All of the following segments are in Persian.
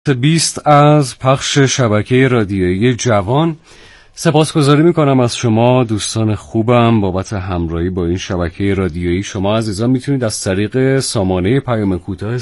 20 از پخش شبکه رادیویی جوان. سپاسگزاری میکنم از شما دوستان خوبم بابت همراهی با این شبکه رادیویی. شما عزیزان میتونید از طریق سامانه پیام کوتاه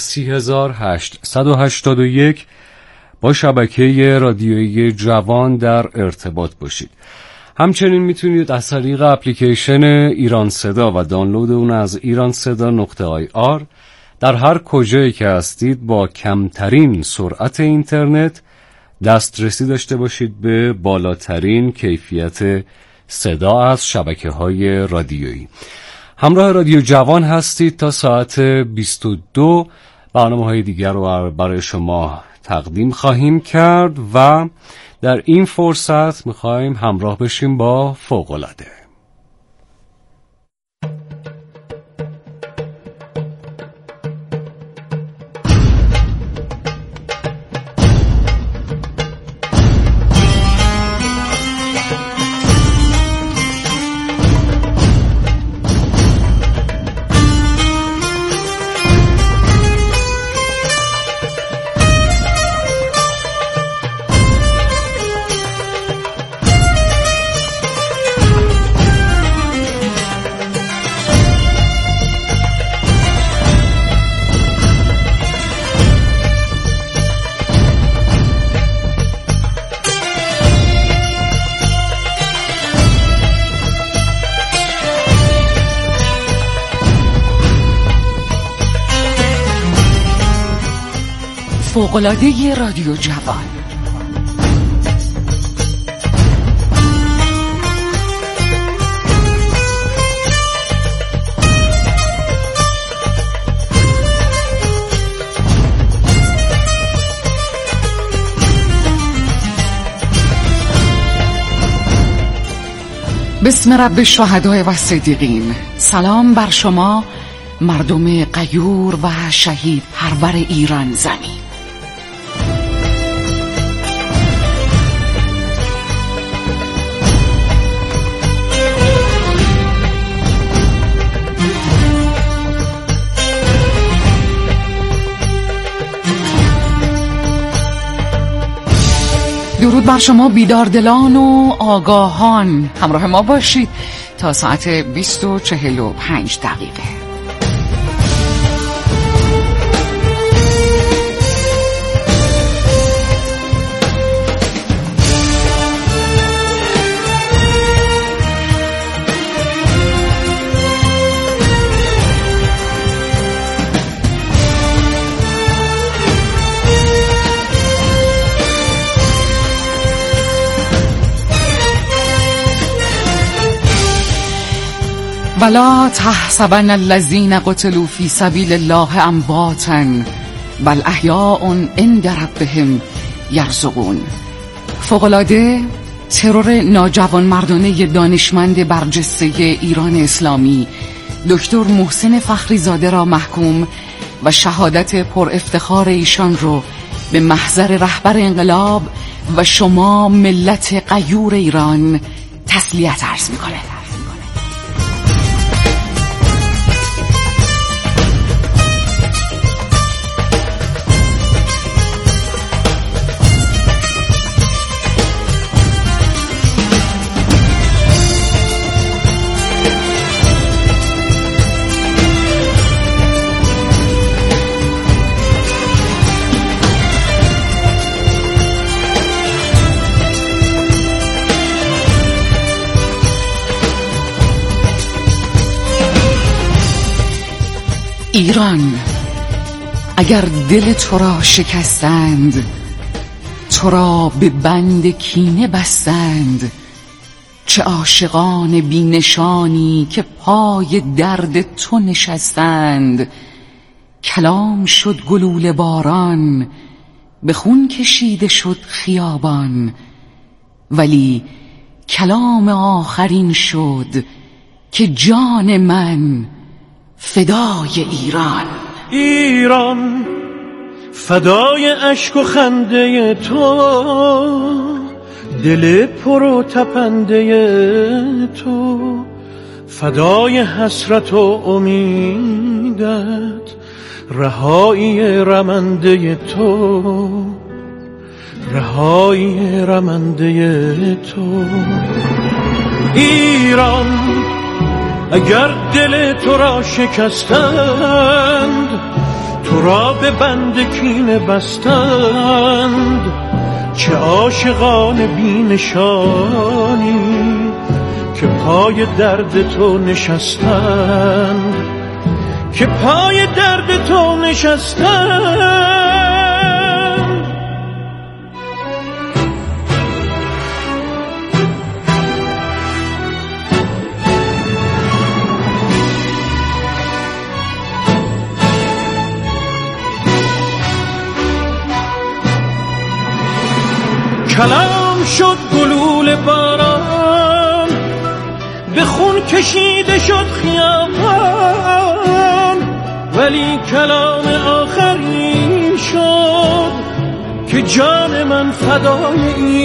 3881 با شبکه رادیویی جوان در ارتباط باشید. همچنین میتونید از طریق اپلیکیشن ایران صدا و دانلود اون از iranseda.ir در هر کجایی که هستید با کمترین سرعت اینترنت دسترسی داشته باشید به بالاترین کیفیت صدا از شبکه‌های رادیویی. همراه رادیو جوان هستید تا ساعت 22. برنامه‌های دیگر رو برای شما تقدیم خواهیم کرد و در این فرصت می‌خوایم همراه بشیم با فوق‌العاده. فوق‌العاده رادیو جوان. بسم رب الشهداء و صدیقین. سلام بر شما مردم غیور و شهید پرور ایران زمین. درود بر شما بیداردلان و آگاهان. همراه ما باشید تا ساعت 20:45. ولا تحسبن الذين قتلوا في سبيل الله امواتا بل احیاء عند ربهم یرزقون. فوق‌العاده ترور ناجوانمردانه دانشمند برجسته ایران اسلامی دکتر محسن فخریزاده را محکوم و شهادت پر افتخار ایشان رو به محضر رهبر انقلاب و شما ملت غیور ایران تسلیت عرض می‌کنه. ایران، اگر دل تو را شکستند، تو را به بند کینه بستند، چه عاشقان بی نشانی که پای درد تو نشستند. کلام شد گلوله باران، به خون کشیده شد خیابان، ولی کلام آخرین شد که جان من فدای ایران. ایران فدای اشک و خنده تو، دل پر و تپنده تو، فدای حسرت و امیدت، رهایی رمنده تو. رهای رمنده تو. ایران اگر دل تو را شکستند، تو را به بند کینه بستند، چه عاشقان بی نشانی که پای درد تو نشستند، که پای درد تو نشستند. کلام شد گلوله باران، به خون کشیده شد خیابان، ولی کلام آخری شد که جان من فدای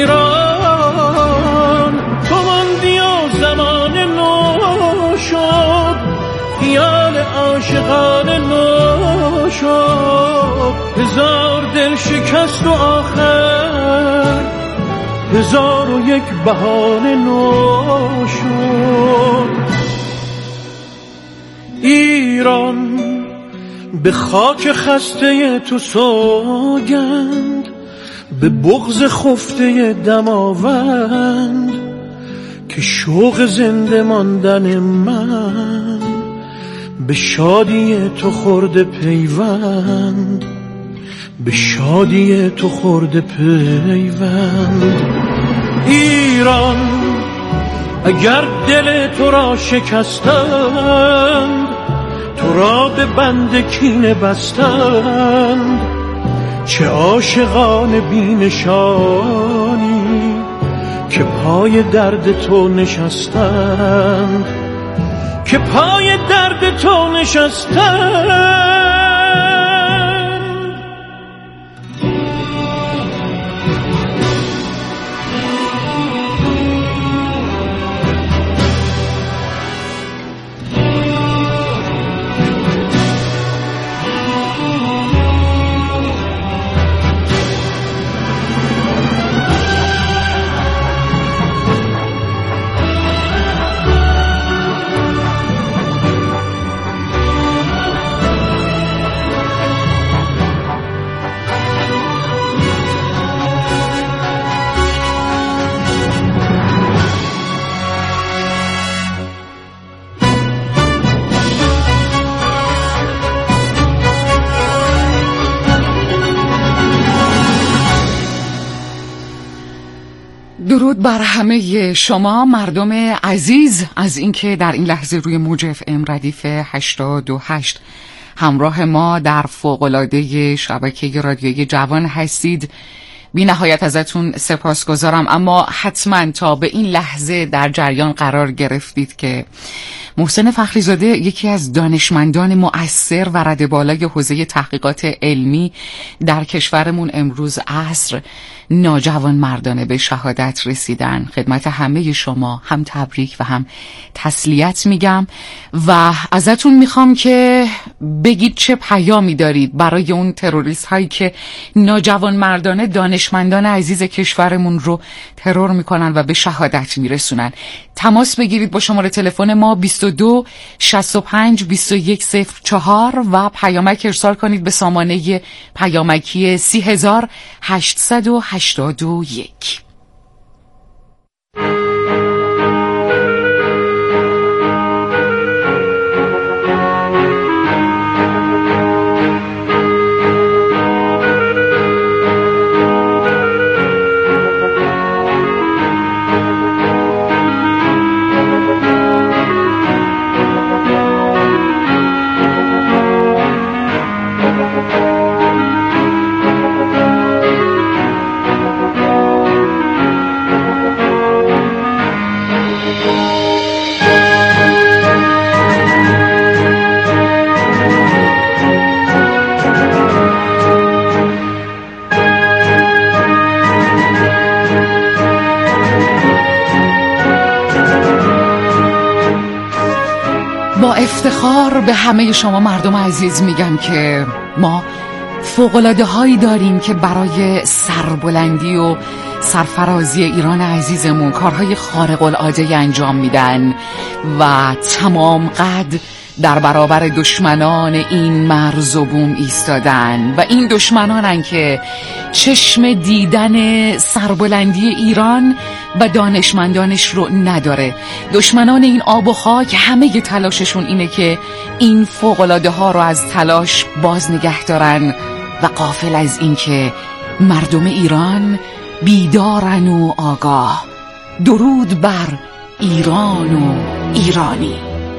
ایران. تو ماندی و زمان نو شد، خیال عاشقان نو شد، هزار دل شکست و آخر 1001 بهانه نو شد. ایران به خاک خسته تو سوگند، به بغض خفته دماوند، که شوق زنده ماندن من به شادی تو خورده پیوند، به شادی تو خورده پیوند. ایران اگر دل تو را شکستند، تو را به بند کینه بستند، چه عاشقان بی نشانی که پای درد تو نشستند، که پای درد تو نشستند. درود بر همه شما مردم عزیز از اینکه در این لحظه روی موج FM ردیف 88 همراه ما در فوق‌العاده شبکه رادیویی جوان هستید. بی نهایت ازتون سپاسگزارم. اما حتما تا به این لحظه در جریان قرار گرفتید که محسن فخریزاده یکی از دانشمندان مؤثر و رده بالای حوزه تحقیقات علمی در کشورمون امروز عصر ناجوانمردانه به شهادت رسیدن. خدمت همه شما هم تبریک و هم تسلیت میگم و ازتون میخوام که بگید چه پیامی دارید برای اون تروریست هایی که ناجوانمردانه دانشمندان عزیز کشورمون رو ترور میکنن و به شهادت میرسونن. تماس بگیرید با شماره تلفن ما 22 65 21 04 و پیامک ارسال کنید به سامانه پیامکی 3881. با افتخار به همه شما مردم عزیز میگم که ما فوق‌العاده هایی داریم که برای سربلندی و سرفرازی ایران عزیزمون کارهای خارق العاده انجام میدن و تمام قد در برابر دشمنان این مرز و بوم ایستادن و این دشمنانن که چشم دیدن سربلندی ایران و دانشمندانش رو نداره. دشمنان این آب و خاک همه تلاششون اینه که این فوق‌العاده ها رو از تلاش باز نگه دارن و غافل از این که مردم ایران بیدارن و آگاه. درود بر ایران و ایرانی.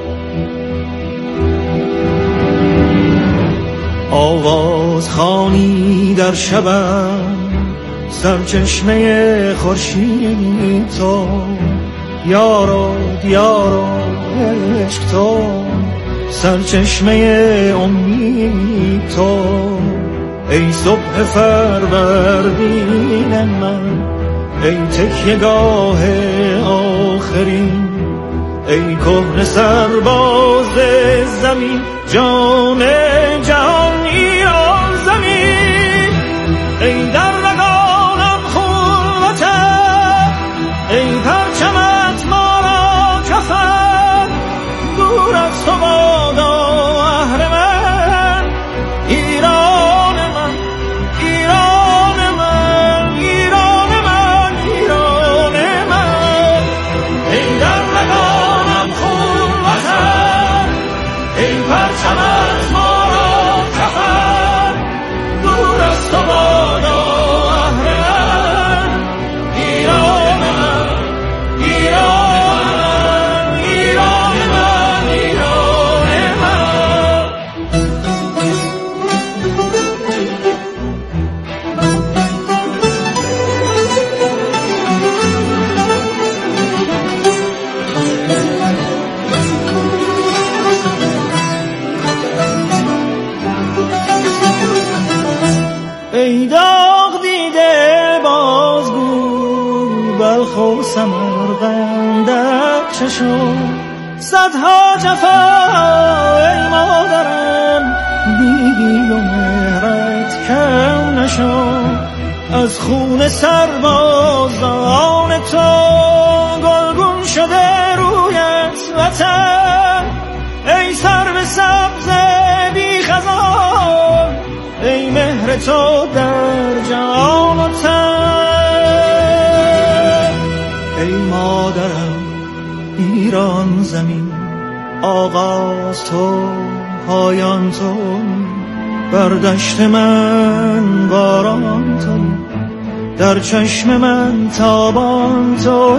آواز خوانی در شبم سرچشمه خورشید تو، یارو دیارو عشق تو، سرچشمه امید تو، ای صبح فروردین من، ای تکیه‌گاه آخرین، ای کهنه سرباز زمین، جان جهان ایران زمین، ای در رگانم خون وطن، ای پرچمت ما را کفن، دور از تو بادا اهرمن، ایران من، ایران من، ایران من، ایران من، ای در رگانم خون وطن، ای پرچمت ما را کفن، دور از تو بادا اهرمن، ایران من، ایران من، ایران من، ایران من. ای داغ دیده بازگو بلخ و سمرقندت چه شد، صدها جفا ای مادرم دیدی و مهرت کم نشد، از خون سربازان تو گلگون شده رویت وطن، ای سرو سبز بی خزان، ای مهر تو در جان و تن، ای مادرم ایران زمین، آغاز تو پایان تو، بر دشت من باران تو، در چشم من تابان تو،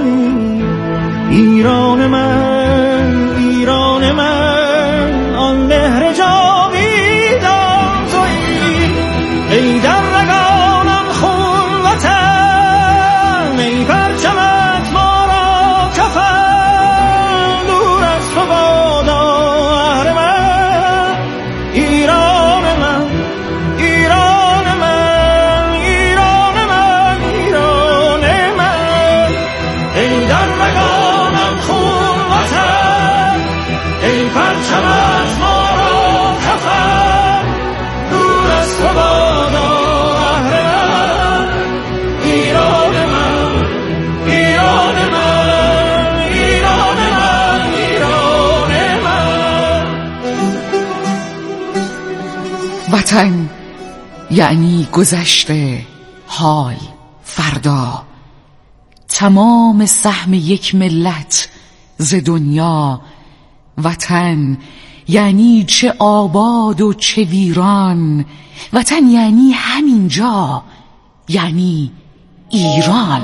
ایران من، ایران من، آن مهر جاویدان تویی، ای در رگانم خون وطن، ای پرچمت ما را کفن، دور از تو بادا اهرمن، ایران من، ایران من، ایران من، ایران من، ای در رگانم خون وطن، ای پرچمت ما را کفن، دور از تو بادا اهرمن، ایران من، ایران من، ایران من، ایران من. وطن یعنی گذشته، حال، فردا، تمام سهم یک ملت ز دنیا. وطن یعنی چه آباد و چه ویران، وطن یعنی همینجا، یعنی ایران.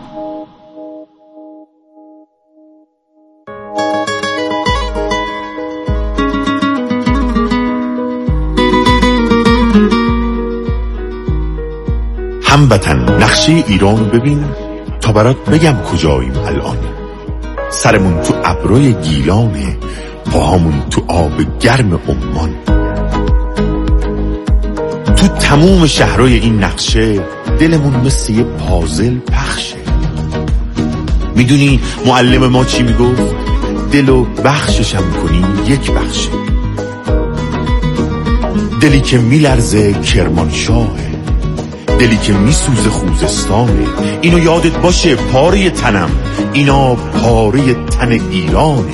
هموطن نقشه ایران ببین تا برات بگم کجاییم الان. سرمون تو ابروی گیلانه، پاهامون تو آب گرم عمان. تو تموم شهرهای این نقشه دلمون مثل یه پازل پخشه. میدونی معلم ما چی میگفت؟ دلو بخششم کنی یک بخشه. دلی که میلرزه کرمانشاهه، دلی که میسوزه خوزستانه. اینو یادت باشه پاره تنم، اینا پاره تن ایرانه.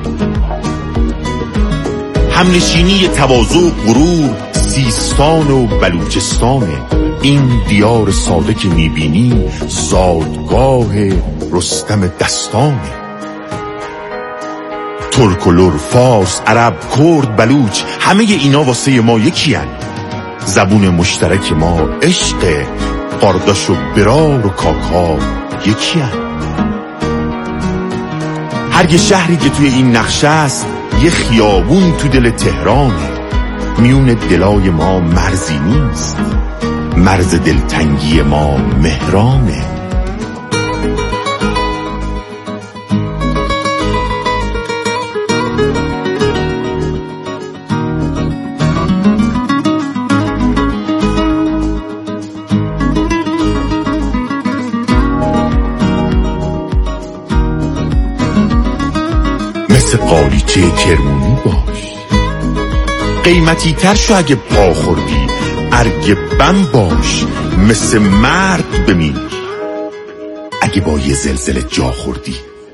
همنشینی تواضع و غرور سیستان و بلوچستانه. این دیار ساده که میبینی زادگاه رستم دستانه. ترک و لر، فارس، عرب، کرد، بلوچ، همه اینا واسه ما یکی هن. زبون مشترک ما عشق، قارداش و برار و کاکا یکی هن. هر یه شهری که توی این نقشه است یه خیابون تو دل تهرانه. میون دلای ما مرزی نیست، مرز دلتنگی ما مهرانه. مثل قالیچه کرمونی باش، قیمتی تر شو اگه پا خوردی، ارگ بم باش، مثل مرد بمیر اگه با یه زلزله جا خوردی.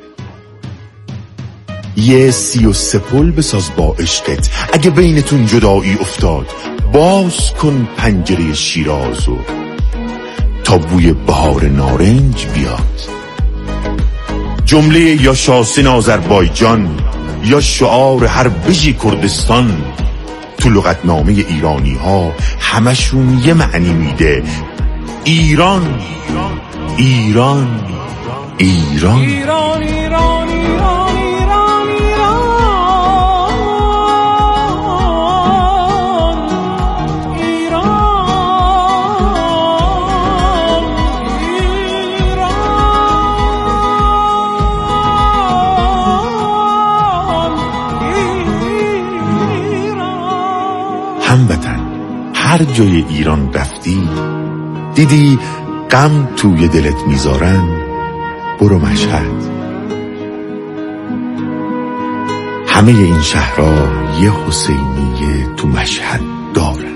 یه 33 پل بساز با عشقت اگه بینتون جدایی افتاد. باز کن پنجره شیرازو تا بوی بهار نارنج بیاد. جمله یا شاسن آذربایجان یا شعار هر بژی کردستان تو لغتنامه ایرانی ها همشون یه معنی میده: ایران ایران ایران ایران ایران ایران ایران هموطن، هر جای ایران رفتی دیدی غم توی دلت میذارن، برو مشهد. همه این شهرها یه حسینیه تو مشهد دارن.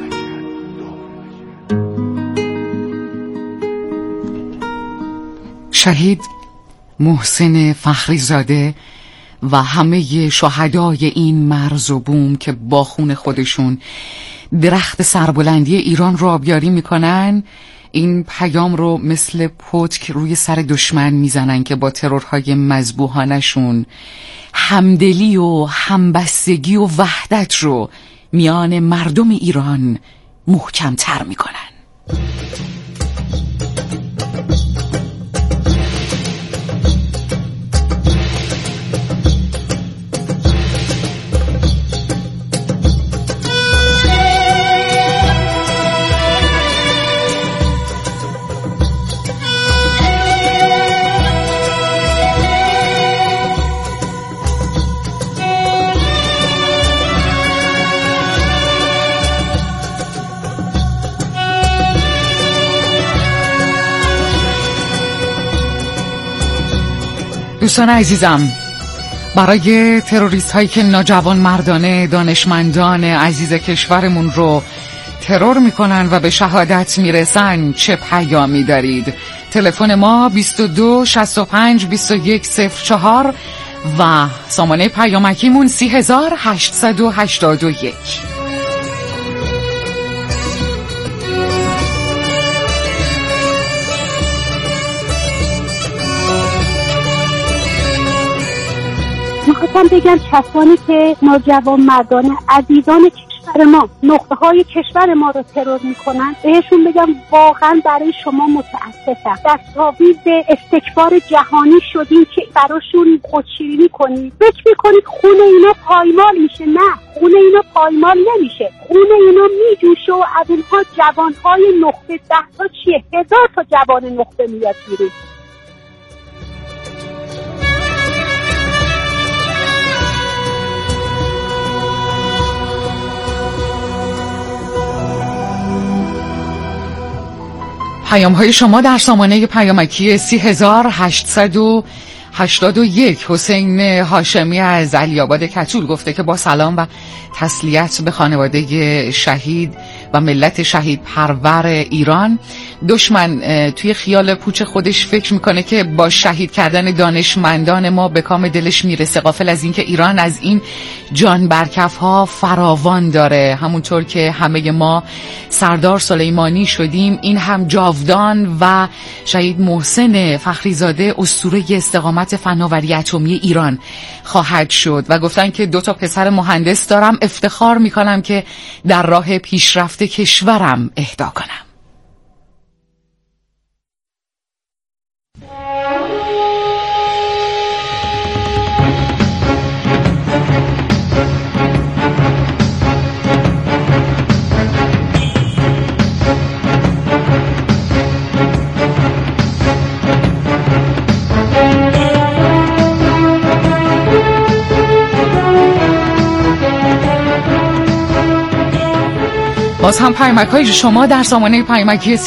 شهید محسن فخری زاده و همه شهدای این مرز و بوم که با خون خودشون درخت سربلندی ایران رو آبیاری میکنن، این پیام رو مثل پتک روی سر دشمن میزنن که با ترورهای مذبوحانشون همدلی و همبستگی و وحدت رو میان مردم ایران محکم‌تر میکنن. دوستان عزیزم، برای تروریست هایی که ناجوان مردانه دانشمندان عزیز کشورمون رو ترور میکنن و به شهادت میرسن چه پیامی دارید؟ تلفن ما 22 65 21 04 و سامانه پیامکیمون 3881. میخواستم بگم کسانی که ناجوان مردانه عزیزان کشور ما نقطه های کشور ما رو ترور میکنن، بهشون بگم واقعا برای شما متاسفم. دستاویز استکبار جهانی شدیم که براشون خودشیرینی میکنید. فکر میکنید خون اینا پایمال میشه؟ نه، خون اینا پایمال نمیشه. خون اینا میجوشه و از اونها جوانهای نخبه 10 تا چیه 1000 تا جوان نخبه میاد بیرون. پیام های شما در سامانه پیامکی 3881 81 حسین هاشمی از علی‌آباد کچول گفته که با سلام و تسلیت به خانواده شهید و ملت شهید پرور ایران. دشمن توی خیال پوچ خودش فکر میکنه که با شهید کردن دانشمندان ما به کام دلش میرسه، غافل از این که ایران از این جان برکف ها فراوان داره. همونطور که همه ما سردار سلیمانی شدیم، این هم جاودان و شهید محسن فخریزاده اسطوره استقامت فناوری اتمی ایران خواهد شد. و گفتن که 2 پسر مهندس دارم، افتخار میکنم که در راه پیشرفت کشورم اهدا کنم. باز هم پیامک‌های شما در سامانه پیامکی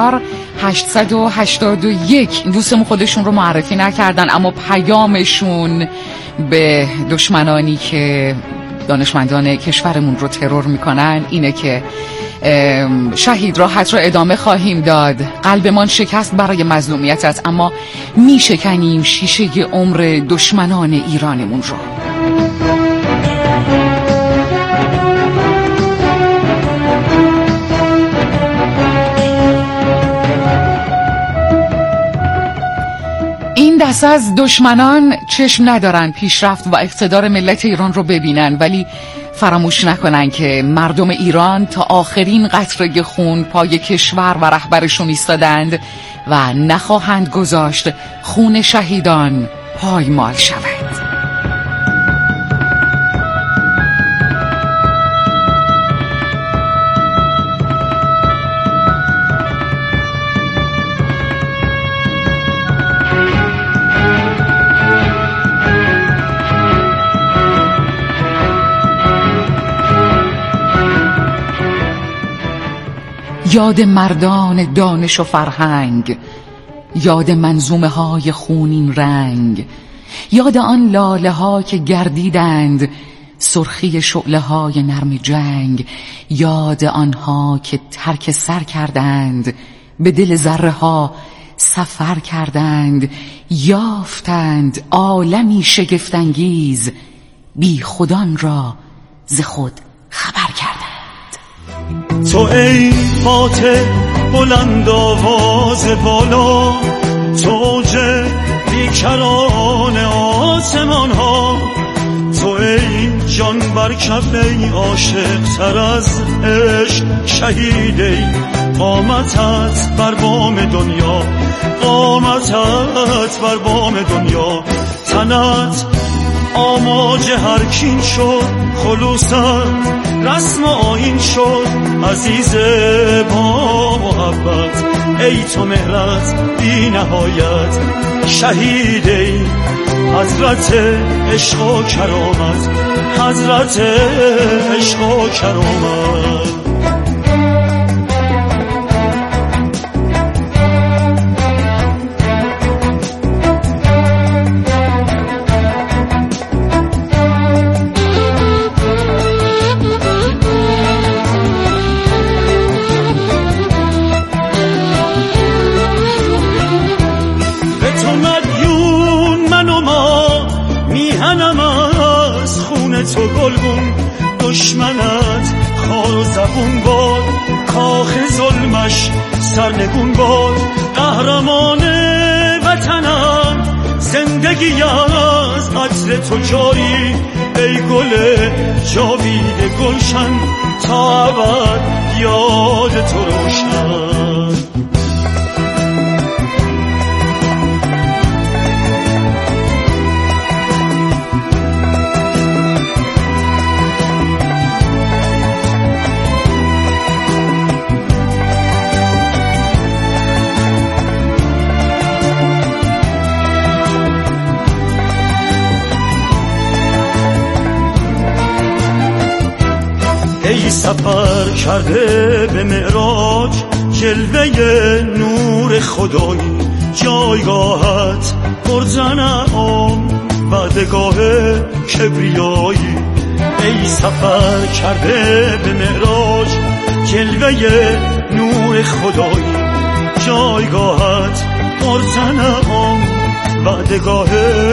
3881 دوستمون خودشون رو معرفی نکردن، اما پیامشون به دشمنانی که دانشمندان کشورمون رو ترور میکنن اینه که شهید راحت رو ادامه خواهیم داد. قلبمان شکست برای مظلومیتت، اما میشکنیم شیشه عمر دشمنان ایرانمون رو. این دسته از دشمنان چشم ندارن پیشرفت و اقتدار ملت ایران رو ببینن، ولی فراموش نکنن که مردم ایران تا آخرین قطره خون پای کشور و رهبرشون ایستادند و نخواهند گذاشت خون شهیدان پایمال شود. یاد مردان دانش و فرهنگ، یاد منظومه های خونین رنگ، یاد آن لاله ها که گردیدند سرخی شعله های نرم جنگ، یاد آنها که ترک سر کردند به دل ذره ها سفر کردند، یافتند عالمی شگفت‌انگیز بی خودان را ز خود خبر کردند. تو ای فاتح بلند آواز بالا، تو اوج بیکران آسمان ها، تو ای جان برکف ای عاشق تر از عشق، شهید ای قامتت بر بام دنیا، قامتت بر بام دنیا، تنت آماج هر کین شد، خلوصت رسم آیین شد، عزیز با محبت ای تو مهرت بی نهایت، شهید ای حضرت عشق و کرامت، حضرت عشق و کرامت. تو گلگون دشمنت خار و زبون باد، کاخ ظلمش سرنگون باد، قهرمان وطنم زندگی از عطر تو جاری، ای گل جاوید گلشن تا ابد یاد تو روشن. ای سفر کرده به معراج، جلوه نور خدایی، جایگاهت پرزنم وعدگاه کبریایی، ای سفر کرده به معراج جلوه نور خدایی. جایگاهت پرزنم وعدگاه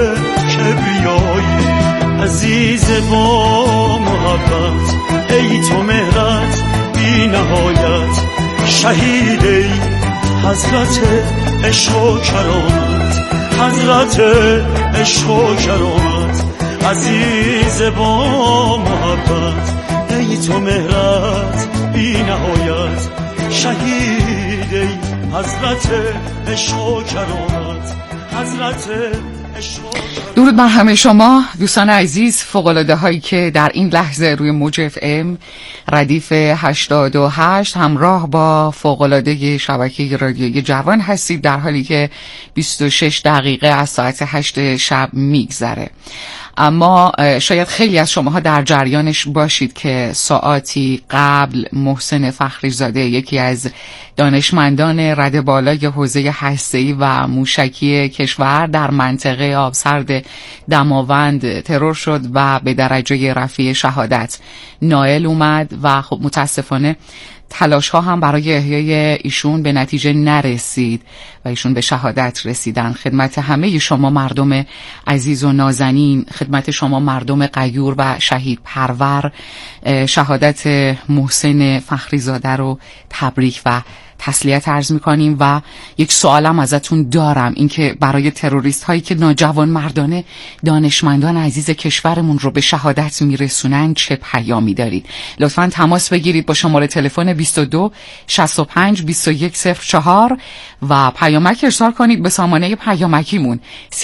کبریایی، عزیز با محبت ای تو مهرت بی نهایت، شهید ای حضرت عشق و کرامت، حضرت عشق و کرامت، عزیز با محبت ای تو مهرت بی نهایت، شهید ای حضرت عشق و کرامت، حضرت عشق و کرامت. درود بر همه شما دوستان عزیز، فوق‌العاده هایی که در این لحظه روی موج اف ام ردیف 88 همراه با فوق‌العاده شبکه رادیویی جوان هستید، در حالی که 26 دقیقه از ساعت 8 شب میگذره. اما شاید خیلی از شماها در جریانش باشید که ساعاتی قبل محسن فخریزاده، یکی از دانشمندان رده بالای حوزه هسته‌ای و موشکی کشور، در منطقه آبسرد دماوند ترور شد و به درجه رفیع شهادت نائل اومد و خب متاسفانه تلاش ها هم برای احیای ایشون به نتیجه نرسید و ایشون به شهادت رسیدن. خدمت همه شما مردم عزیز و نازنین، خدمت شما مردم غیور و شهید پرور، شهادت محسن فخریزاده رو تبریک و تسلیت عرض میکنیم. و یک سوالم ازتون دارم، اینکه برای تروریست هایی که ناجوان مردانه دانشمندان عزیز کشورمون رو به شهادت میرسونن چه پیامی دارید؟ لطفاً تماس بگیرید با شماره تلفن 22 65 21 04 و پیامک ارسال کنید به سامانه پیامکیمون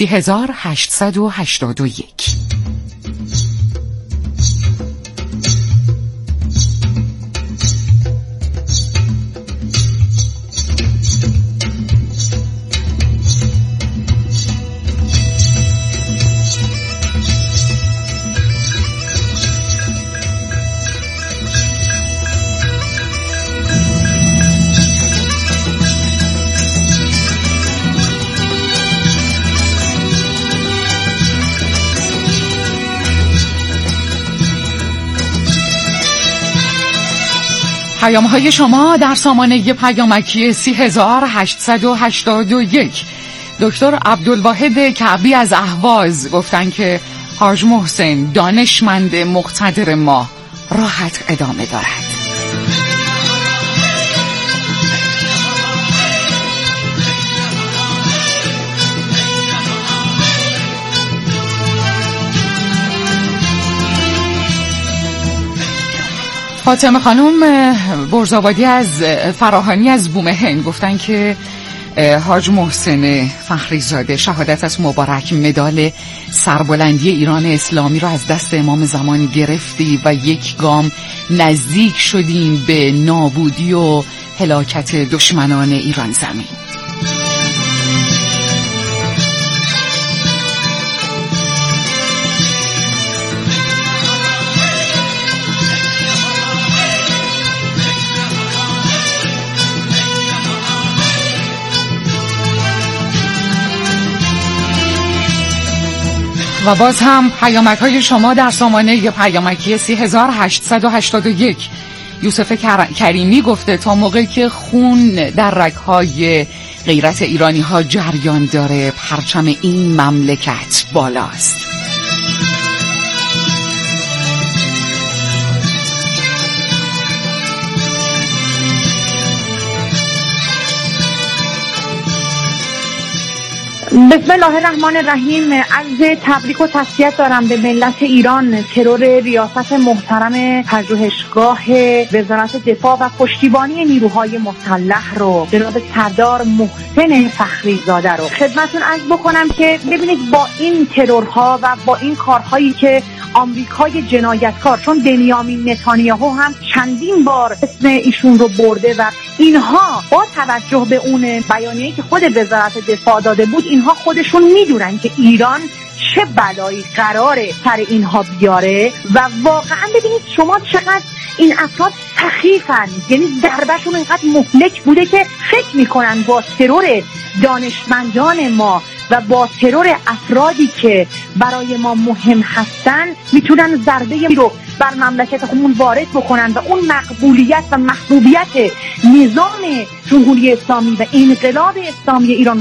3881. پیام های شما در سامانه پیامکی 3881. دکتر عبدالواحد کعبی از اهواز گفتن که حاج محسن دانشمند مقتدر ما راحت ادامه دارد. فاطمه خانم برزآبادی از فراهانی از بومهن گفتن که حاج محسن فخریزاده شهادت از مبارک مدال سربلندی ایران اسلامی را از دست امام زمان گرفتی و یک گام نزدیک شدیم به نابودی و هلاکت دشمنان ایران زمین. و باز هم پیامک های شما در سامانه پیامکی 3881. یوسف کریمی گفته تا موقعی که خون در رگ‌های غیرت ایرانی ها جریان داره پرچم این مملکت بالاست. بسم الله الرحمن الرحیم. عرض تبریک و تسلیت دارم به ملت ایران. ترور ریاست محترم پژوهشگاه وزارت دفاع و پشتیبانی نیروهای مسلح رو، جناب سردار محسن فخریزاده رو خدمتتون عرض بکنم که ببینید با این ترورها و با این کارهایی که آمریکای جنایتکار، چون بنیامین نتانیاهو هم چندین بار اسم ایشون رو برده و اینها با توجه به اون بیانیه‌ای که خود وزارت دفاع داده بود، اینها خودشون میدونن که ایران چه بلایی قراره سر اینها بیاره و واقعا ببینید شما چقدر این افراد سخیفن، یعنی ضربهشون اینقدر مهلک بوده که فکر میکنن با ترور دانشمندان ما و با ترور افرادی که برای ما مهم هستن میتونن ضربه رو بر مملکت خودمون وارد بکنن و اون مقبولیت و محبوبیت نظام جمهوری اسلامی و انقلاب اسلامی ایران